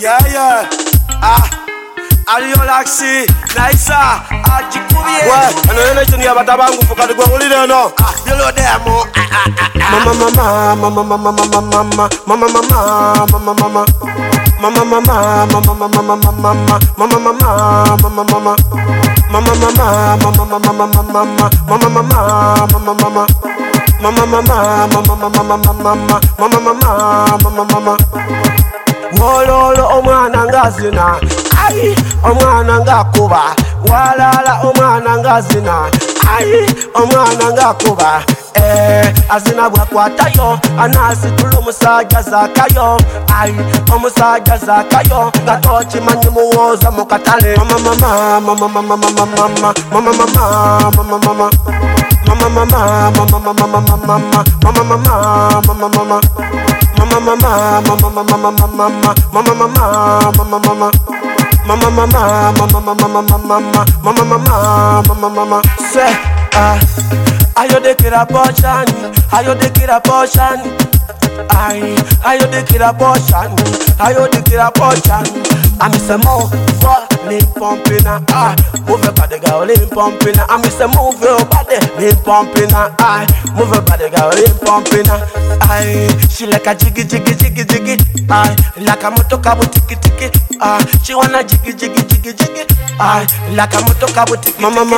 Yeah. Aliolaxi, Naisa, Ajikubi. Ouais, on a une tenue à Batabangu pour qu'elle soit roulée, non? Yellow demo. Wololo omwana ngazina, ai omwana ngakuba. Walala omwana ngazina, ai omwana ngakuba. Azina bwakwatayo, anasitula omusajja zakayo. Ai omusajja zakayo, ngatochi manyi muwoza mukatale. Ayo de kira portion, ayo de kira portion. Ayo de kira portion, ayo de kira portion. I'm Mr. Mo, limb pumping move your body, girl, limb pumping. I'm Mr. Move your body, limb pumping move your body, girl, limb pumping. She like a jiggy, like a motokabu tiki tiki. She wanna jiggy, like a motokabu tiki. Mama.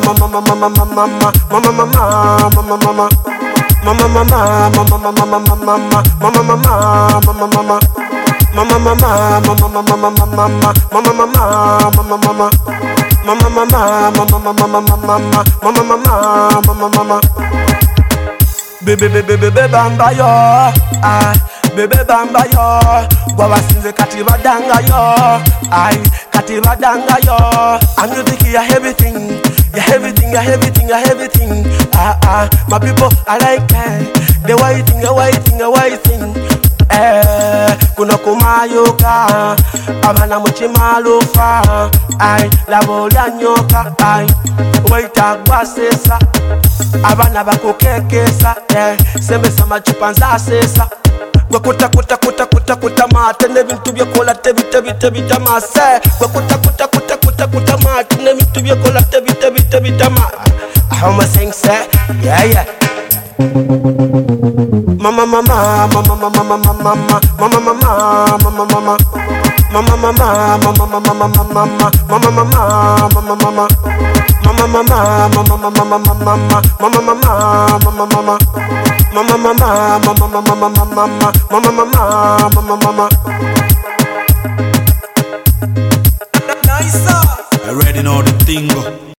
Bebe bamba yo, bebe bamba yo. Gwa sinze kativa danga yo, kativa danga yo. I'm music, you're everything, you're everything. My people, I like that. The waiting. Kuna kumayoka, abana muchimalufa. Labola nyoka, waita gwasesa. Abana bakukekesa, semesa machupanza sesa. Kuta mate nebintu byokola tebi tamase. Kuta mate nebintu byokola tebi tama. Ahoma sing say, yeah. Mama. I already know the thing.